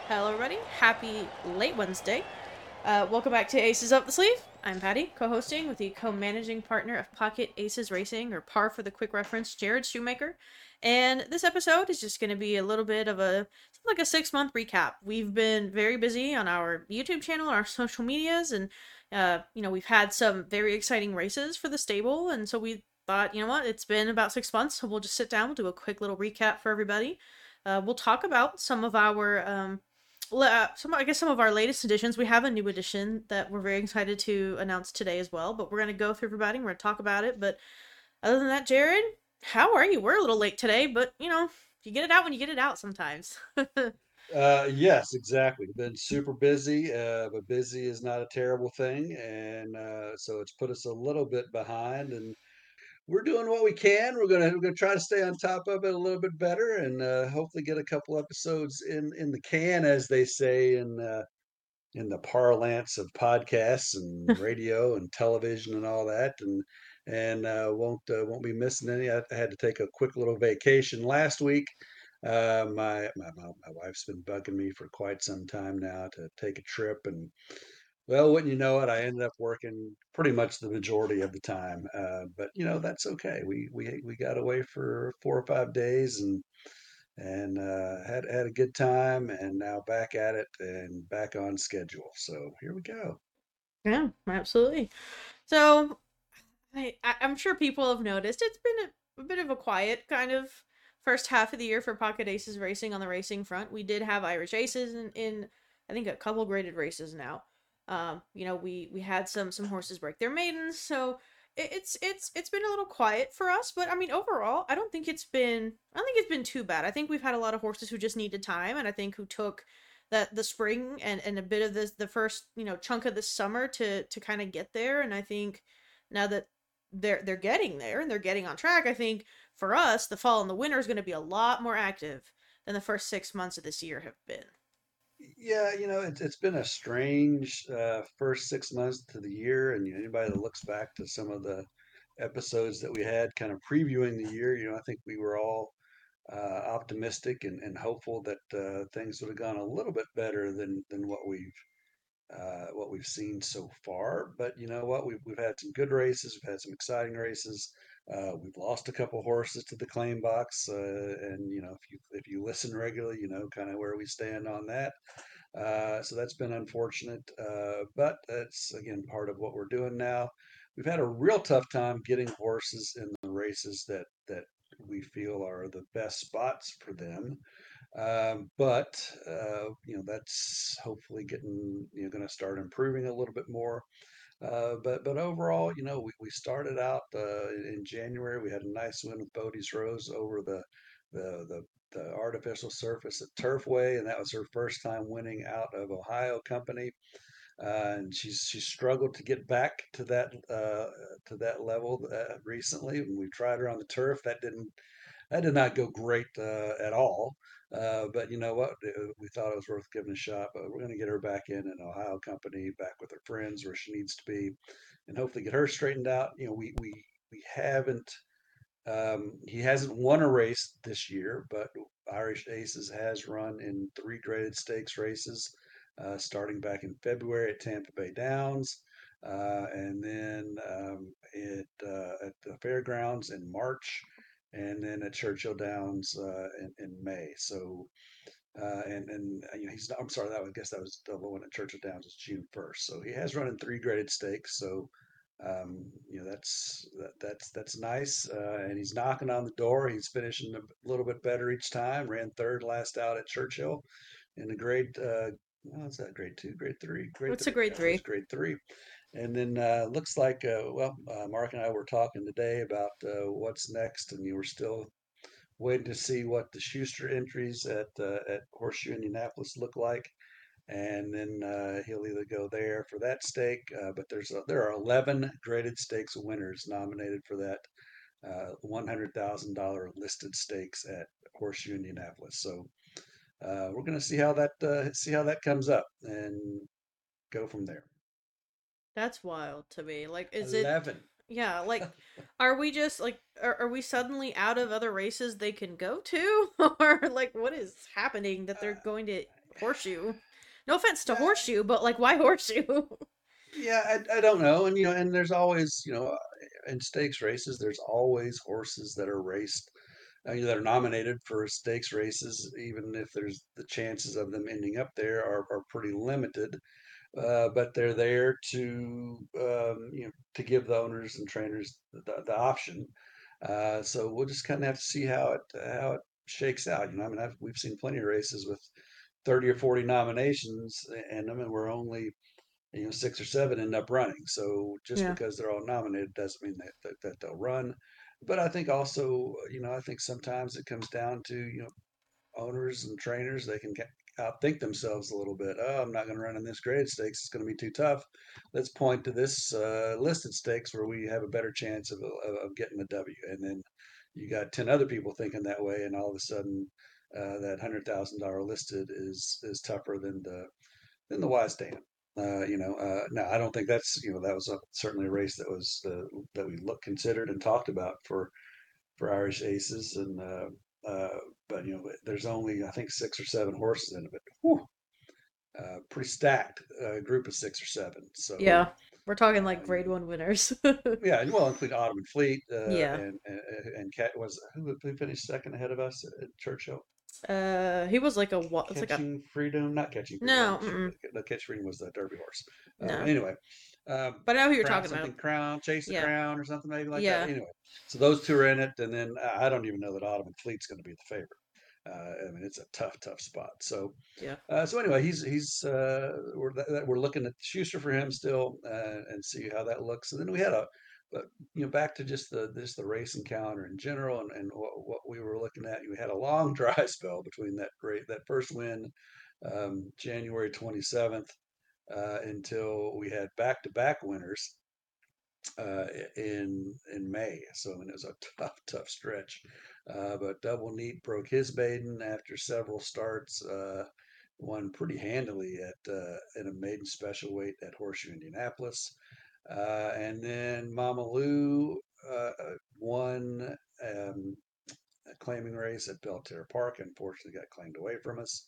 Hello, everybody. Happy late Wednesday. Welcome back to Aces Up the Sleeve. I'm Patty, co-hosting with the co-managing partner of Pocket Aces Racing, or PAR for the quick reference, Jared Shoemaker. And this episode is just going to be a little bit of like a 6-month recap. We've been very busy on our YouTube channel, our social medias, and we've had some very exciting races for the stable. And so we thought, you know what, it's been about 6 months, so we'll just sit down, we'll do a quick little recap for everybody. We'll talk about some of our some of our latest editions. We have a new edition that we're very excited to announce today as well. But we're gonna go through everybody. We're gonna talk about it. But other than that, Jared, how are you? We're a little late today, but you get it out when you get it out sometimes. Yes, exactly. Been super busy, but busy is not a terrible thing, and so it's put us a little bit behind. And we're doing what we can. We're gonna try to stay on top of it a little bit better, and hopefully get a couple episodes in the can, as they say in the parlance of podcasts and radio and television and all that. And won't be missing any. I had to take a quick little vacation last week. My wife's been bugging me for quite some time now to take a trip, and well, wouldn't you know it, I ended up working pretty much the majority of the time. But that's okay. We got away for 4 or 5 days, and had a good time, and now back at it and back on schedule. So here we go. Yeah, absolutely. So I'm sure people have noticed it's been a bit of a quiet kind of first half of the year for Pocket Aces Racing on the racing front. We did have Irish Aces in I think a couple graded races now. We had some horses break their maidens, so it's been a little quiet for us. But I mean, overall, I don't think it's been too bad. I think we've had a lot of horses who just needed time, and I think who took the spring and a bit of the first chunk of the summer to kind of get there. And I think now that they're getting there and they're getting on track, I think for us, the fall and the winter is going to be a lot more active than the first 6 months of this year have been. Yeah, it's been a strange first 6 months to the year, and anybody that looks back to some of the episodes that we had kind of previewing the year, I think we were all optimistic and hopeful that things would have gone a little bit better than what we've seen so far. But you know what? We've had some good races. We've had some exciting races. We've lost a couple horses to the claim box, and if you listen regularly, you know kind of where we stand on that. So that's been unfortunate, but that's again part of what we're doing now. We've had a real tough time getting horses in the races that we feel are the best spots for them. But that's hopefully getting going to start improving a little bit more. But overall, we started out in January. We had a nice win with Bodie's Rose over the the the artificial surface at Turfway, and that was her first time winning out of Ohio Company. And she struggled to get back to that level recently. When we tried her on the turf, that did not go great at all. But you know what? We thought it was worth giving a shot. But we're going to get her back in an Ohio Company, back with her friends where she needs to be, and hopefully get her straightened out. We haven't. He hasn't won a race this year, but Irish Aces has run in 3 graded stakes races, starting back in February at Tampa Bay Downs, and then at the fairgrounds in March, and then at Churchill Downs in May. So he's I'm sorry, I guess that was the one at Churchill Downs was June 1st. So he has run in 3 graded stakes. So that's nice, and he's knocking on the door. He's finishing a little bit better each time. Ran third last out at Churchill in the grade. What's that? Grade two, grade three, grade What's a three. grade Yeah, it was three? grade three. And then looks like Mark and I were talking today about what's next, and you were still waiting to see what the Schuster entries at Horseshoe Indianapolis look like, and then he'll either go there for that stake. But there are 11 graded stakes winners nominated for that $100,000 listed stakes at Horseshoe Indianapolis. So we're going to see how that comes up and go from there. That's wild to me. Like, is it? 11. Yeah, like, are we just like, are we suddenly out of other races they can go to, or like, what is happening that they're going to? Horseshoe. No offense to Yeah, Horseshoe, but like, why Horseshoe? yeah, I don't know, and and there's always, in stakes races, there's always horses that are raced, that are nominated for stakes races, even if there's the chances of them ending up there are pretty limited. But they're there to to give the owners and trainers the option. So we'll just kind of have to see how it shakes out. I mean, we've seen plenty of races with 30 or 40 nominations in them, and we're only 6 or 7 end up running. So just Yeah. because they're all nominated doesn't mean that they'll run. But I think also, I think sometimes it comes down to owners and trainers, they can outthink themselves a little bit. Oh, I'm not going to run in this graded stakes. It's going to be too tough. Let's point to this listed stakes where we have a better chance of getting a W. And then you got 10 other people thinking that way, and all of a sudden, that $100,000 listed is tougher than the wise Dan. No, I don't think that's that was certainly a race that was that we considered and talked about for Irish Aces, and but there's only I think 6 or 7 horses in it, but whew, pretty stacked group of 6 or 7. So Yeah. We're talking like you grade one winners. yeah, and well, include Ottoman Fleet Yeah. and Cat was who finished second ahead of us at Churchill. He was like a what? It's like a Catching Freedom, not Catching Freedom. no, mm-mm, The Catch Freedom was the Derby horse. no. Anyway, But I know who you're Crown talking about. something Crown, Chase the Yeah. Crown, or something maybe like that. Yeah. Anyway, so those two are in it, and then I don't even know that Ottoman Fleet's going to be the favorite. I mean, it's a tough spot. Yeah. So anyway, we're looking at Schuster for him still, and see how that looks. And then we had but back to just the racing calendar in general, and what we were looking at. We had a long dry spell between that first win, January 27th, until we had back-to-back winners uh, in May. So I mean, it was a tough stretch. But Double Neat broke his maiden after several starts. Won pretty handily in a maiden special weight at Horseshoe Indianapolis. And then Mama Lou won a claiming race at Belterre Park. Unfortunately, got claimed away from us.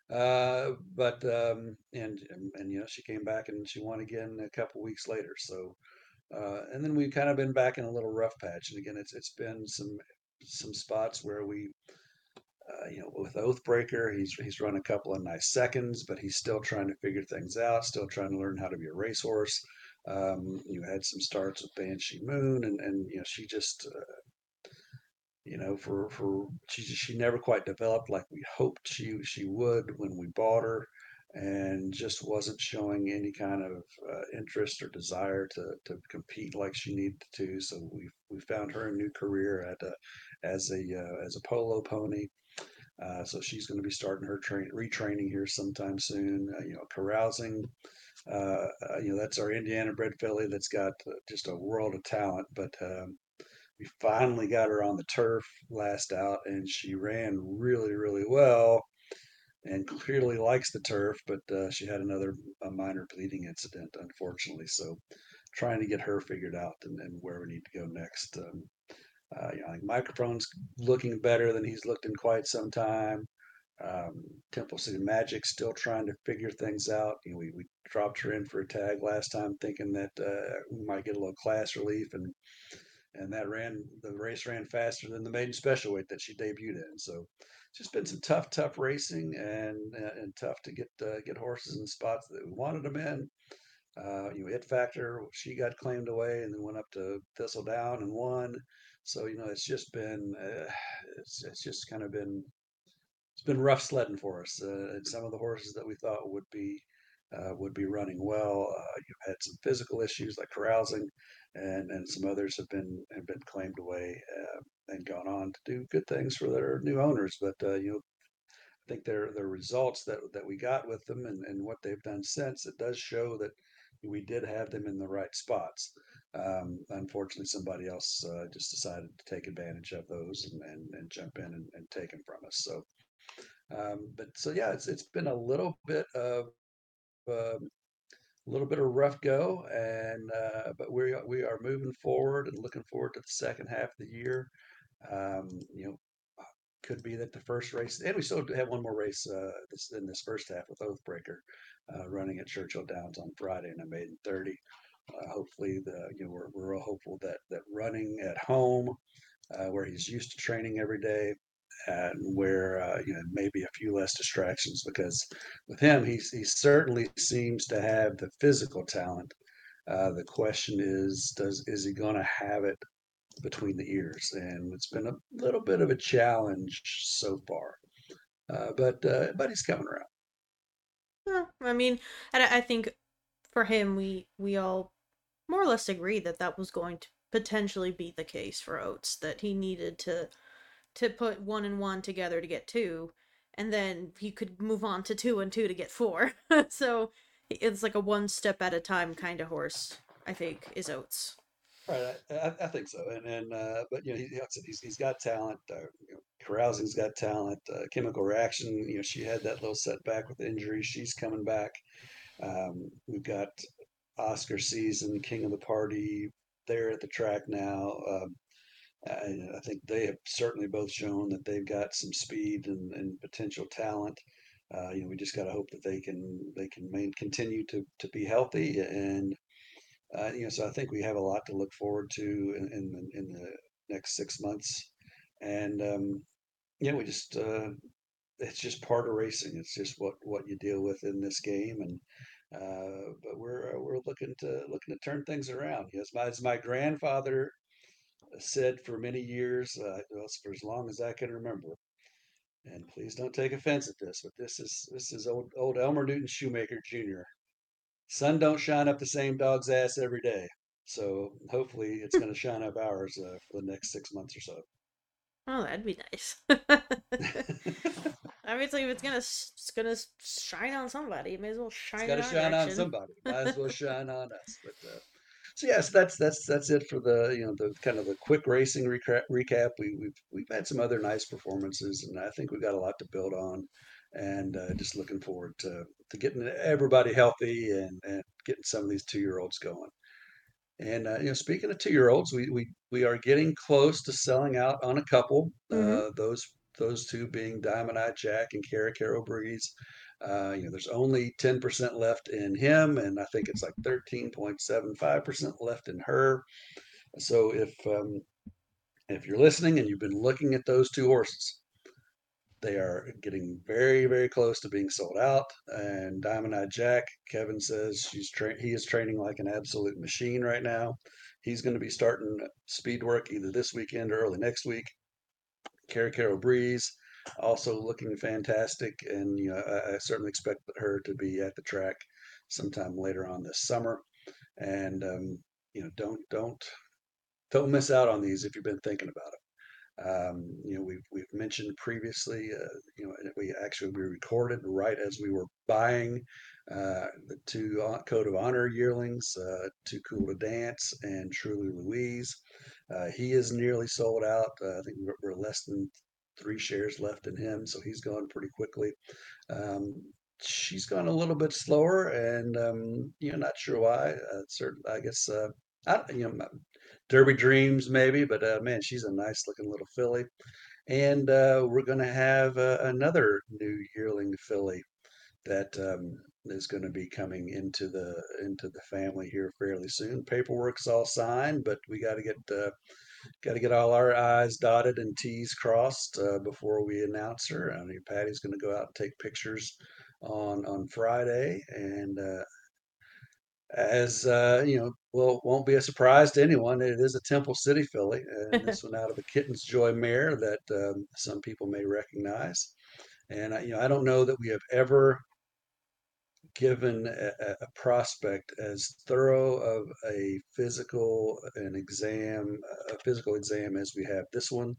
But and she came back and she won again a couple weeks later. So and then we've kind of been back in a little rough patch. And again, it's been some spots where we, with Oathbreaker, he's run a couple of nice seconds, but he's still trying to figure things out, still trying to learn how to be a racehorse. You had some starts with Banshee Moon, and she just for she never quite developed like we hoped she would when we bought her, and just wasn't showing any kind of interest or desire to compete like she needed to. So we found her a new career as a polo pony. So she's going to be starting her retraining here sometime soon. Carousing. That's our Indiana bred filly that's got just a world of talent, but we finally got her on the turf last out, and she ran really well, and clearly likes the turf. But she had another a minor bleeding incident, unfortunately. So trying to get her figured out and where we need to go next. I think Microphone's looking better than he's looked in quite some time. Temple City Magic still trying to figure things out. We dropped her in for a tag last time, thinking that we might get a little class relief, and the race ran faster than the maiden special weight that she debuted in. So it's just been some tough racing, and tough to get horses in spots that we wanted them in. It Factor, she got claimed away and then went up to Thistledown and won. So it's just been it's just kind of been it's been rough sledding for us. And some of the horses that we thought would be running well. You've had some physical issues like carousing, and some others have been claimed away and gone on to do good things for their new owners. But I think their results that we got with them, and what they've done since, it does show that we did have them in the right spots. Unfortunately, somebody else just decided to take advantage of those and jump in and take them from us. But so yeah, it's been a little bit of rough go, and but we are moving forward and looking forward to the second half of the year. Um, you know, could be that the first race, and we still have one more race in this first half with Oathbreaker running at Churchill Downs on Friday in a maiden 30. Hopefully, we're all hopeful that running at home, where he's used to training every day, and where maybe a few less distractions, because with him he certainly seems to have the physical talent. The question is he going to have it between the ears? And it's been a little bit of a challenge so far, but he's coming around. Well, I mean, and I think for him, we all more or less agree that that was going to potentially be the case for Oates, that he needed to put one and one together to get two, and then he could move on to two and two to get four. So it's like a one step at a time kind of horse. I think is Oates. Right, I think so, and but like I said, he's got talent. Carousing's got talent. Chemical Reaction, she had that little setback with injury. She's coming back. We've got Oscar Season, King of the Party, there at the track now. I think they have certainly both shown that they've got some speed and potential talent. We just got to hope that they can continue to be healthy, and so I think we have a lot to look forward to in the next 6 months, and we just it's just part of racing. It's just what you deal with in this game, and but we're looking to turn things around. As my grandfather said for many years, well, for as long as I can remember. And please don't take offense at this, but this is old Elmer Newton Shoemaker Jr. Sun don't shine up the same dog's ass every day. So hopefully it's going to shine up ours for the next 6 months or so. Oh, that'd be nice. Obviously, if it's gonna shine on somebody, it may as well It's shine got in to our shine on direction. somebody. Might as well shine on us. But so yes, that's it for the kind of the quick racing recap. We've had some other nice performances, and I think we've got a lot to build on. And just looking forward to getting everybody healthy and getting some of these 2 year olds going. And speaking of 2 year olds, we are getting close to selling out on a couple. Mm-hmm. Those two being Diamond Eye Jack and Cara Caro Breeze. There's only 10% left in him, and I think it's like 13.75% left in her. So if you're listening and you've been looking at those two horses, they are getting very, very close to being sold out. And Diamond Eye Jack, Kevin says he is training like an absolute machine right now. He's going to be starting speed work either this weekend or early next week. Cara Caro Breeze, also looking fantastic, and I certainly expect her to be at the track sometime later on this summer. And don't miss out on these if you've been thinking about it. We've mentioned previously, we recorded right as we were buying the two Code of Honor yearlings, Too Cool to Dance and Truly Louise. He is nearly sold out. I think we're less than 3 shares left in him, so he's gone pretty quickly. Um, she's gone a little bit slower, and not sure why. Certain, I guess, Derby Dreams maybe, but man, she's a nice looking little filly. And we're going to have another new yearling filly that is going to be coming into the family here fairly soon. Paperwork's all signed, but we got to get all our I's dotted and T's crossed before we announce her. I mean, Patty's going to go out and take pictures on Friday, and as well, won't be a surprise to anyone. It is a Temple City filly, and this one out of a Kitten's Joy mare that some people may recognize. And I don't know that we have ever given a prospect as thorough of a physical exam as we have this one.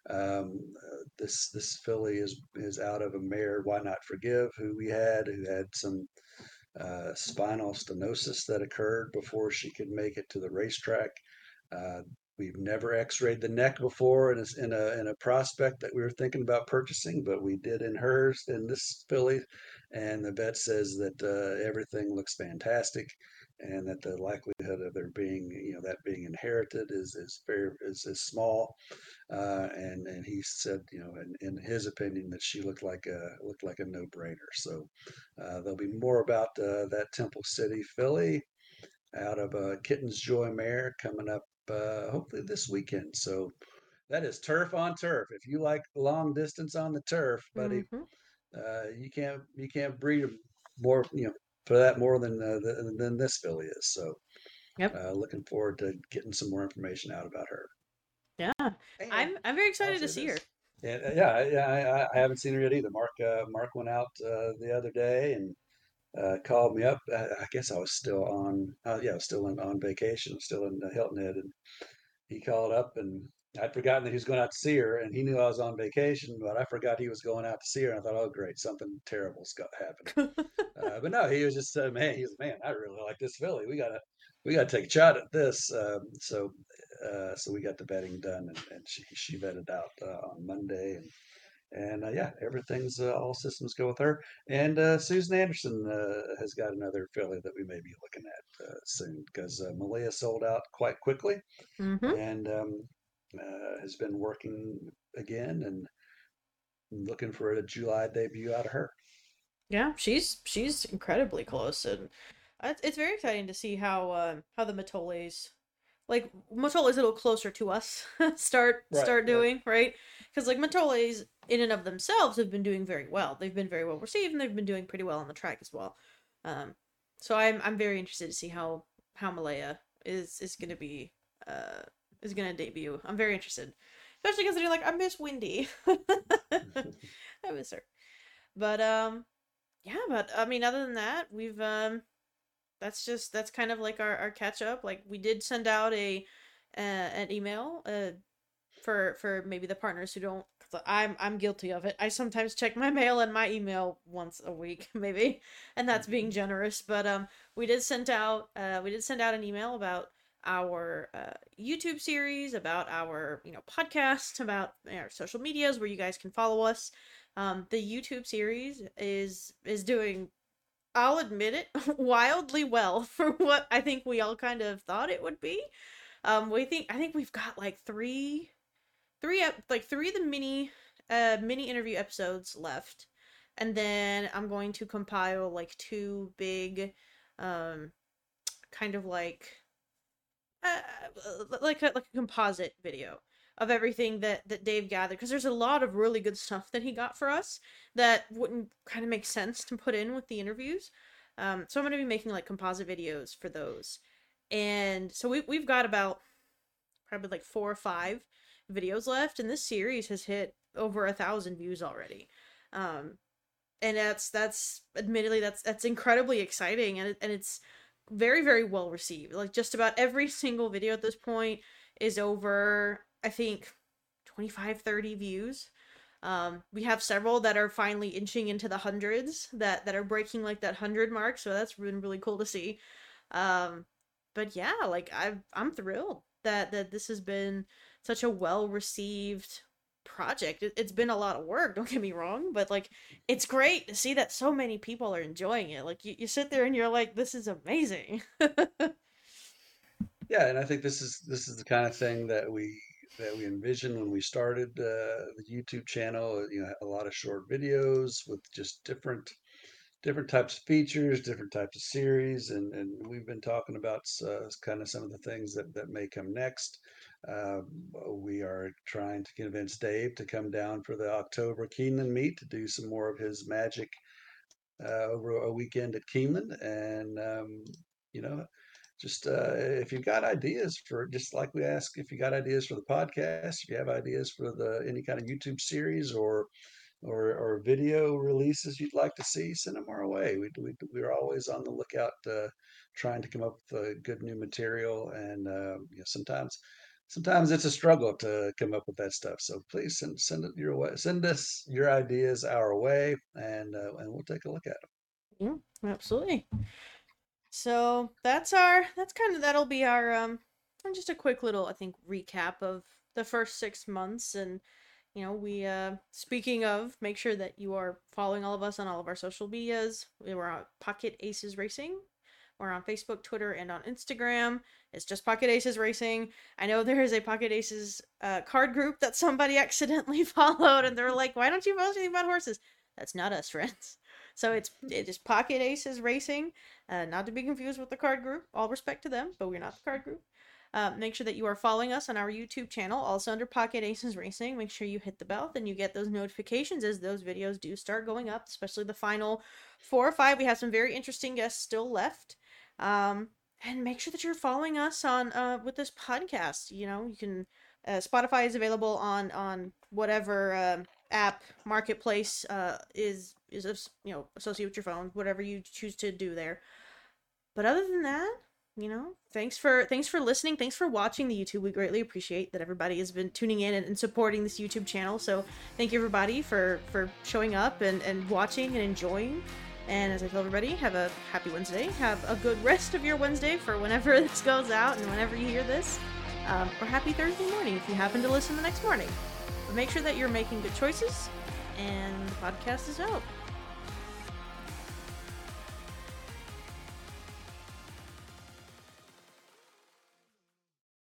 This filly is out of a mare, Why Not Forgive, who had some spinal stenosis that occurred before she could make it to the racetrack. Uh, we've never X-rayed the neck before in a prospect that we were thinking about purchasing, but we did in this filly, and the vet says that everything looks fantastic. and that the likelihood of there being, that being inherited is small. And he said, in his opinion, that she looked like a no-brainer. So there'll be more about that Temple City filly out of Kitten's Joy Mare coming up hopefully this weekend. So that is turf on turf. If you like long distance on the turf, buddy, Mm-hmm. you can't breed 'em more, for that more than this filly is. So Yep. looking forward to getting some more information out about her. Yeah. And I'm very I'll excited to say see this. her. Yeah, yeah. I haven't seen her yet either. Mark went out the other day and called me up. I guess I was still on. Yeah, I was still on vacation. Still in Hilton Head, and he called up, and I'd forgotten that he was going out to see her, and he knew I was on vacation, but I forgot he was going out to see her. And I thought, oh great, something terrible's got happened. But no, he was just man. He was, man, I really like this filly. We gotta take a shot at this. So we got the betting done, and she vetted out on Monday, and yeah, everything's all systems go with her. And Susan Anderson has got another filly that we may be looking at soon, because Malia sold out quite quickly, Mm-hmm. and has been working again and looking for a July debut out of her. Yeah, she's incredibly close, and it's very exciting to see how the Matoles, like Matoles, a little closer to us, Right, start right. doing right, because like Matoles in and of themselves have been doing very well. They've been very well received, and they've been doing pretty well on the track as well. Um, so I'm very interested to see how Malaya is gonna be uh is gonna debut. I'm very interested, especially because they're like I miss Windy. I miss her, but yeah, but I mean, other than that, we've that's kind of like our catch up. Like we did send out an email for maybe the partners who don't. 'Cause I'm guilty of it. I sometimes check my mail and my email once a week, maybe, and that's being generous. But we did send out an email about our YouTube series, about our podcast, about our social medias where you guys can follow us. The YouTube series is doing, I'll admit it, wildly well for what I think we all kind of thought it would be. I think we've got like three of the mini interview episodes left, and then I'm going to compile like two big, um, kind of like a composite video of everything that Dave gathered, because there's a lot of really good stuff that he got for us that wouldn't kind of make sense to put in with the interviews. So I'm going to be making like composite videos for those. And so we've got about probably like 4 or 5 videos left, and this series has hit over 1,000 views already. Um, and that's admittedly that's incredibly exciting, and it's very very well received. Like just about every single video at this point is over, I think, 25-30 views. We have several that are finally inching into the hundreds, that are breaking like that 100 mark, so that's been really cool to see. um but yeah, like I'm thrilled that this has been such a well received project. It's been a lot of work, don't get me wrong, but like it's great to see that so many people are enjoying it. Like you sit there and you're like, this is amazing. Yeah, and I think this is the kind of thing that we envisioned when we started the YouTube channel. A lot of short videos with just different types of features, different types of series, and we've been talking about kind of some of the things that may come next. Uh, we are trying to convince Dave to come down for the October Keeneland meet to do some more of his magic over a weekend at Keeneland, and you know, just if you've got ideas for, just like we ask, if you got ideas for the podcast, if you have ideas for the any kind of YouTube series or video releases you'd like to see, send them our way. We're always on the lookout, trying to come up with good new material, and sometimes it's a struggle to come up with that stuff. So please send it your way. Send us your ideas our way, and we'll take a look at them. Yeah, absolutely. So that'll be our just a quick little, I think, recap of the first 6 months. And we speaking of, make sure that you are following all of us on all of our social medias. We were on Pocket Aces Racing We're on Facebook, Twitter, and on Instagram. It's just Pocket Aces Racing. I know there is a Pocket Aces card group that somebody accidentally followed, and they're like, "Why don't you post anything about horses?" That's not us, friends. So it is Pocket Aces Racing, not to be confused with the card group. All respect to them, but we're not the card group. Make sure that you are following us on our YouTube channel, also under Pocket Aces Racing. Make sure you hit the bell, then you get those notifications as those videos do start going up, especially the final 4 or 5. We have some very interesting guests still left. And make sure that you're following us on with this podcast. You know, you can Spotify is available on whatever app marketplace is associated with your phone, whatever you choose to do there. But other than that, thanks for listening. Thanks for watching the YouTube. We greatly appreciate that everybody has been tuning in and supporting this YouTube channel. So thank you everybody for showing up and watching and enjoying. And as I tell everybody, have a happy Wednesday. Have a good rest of your Wednesday for whenever this goes out and whenever you hear this. Or happy Thursday morning if you happen to listen the next morning. But make sure that you're making good choices. And the podcast is out.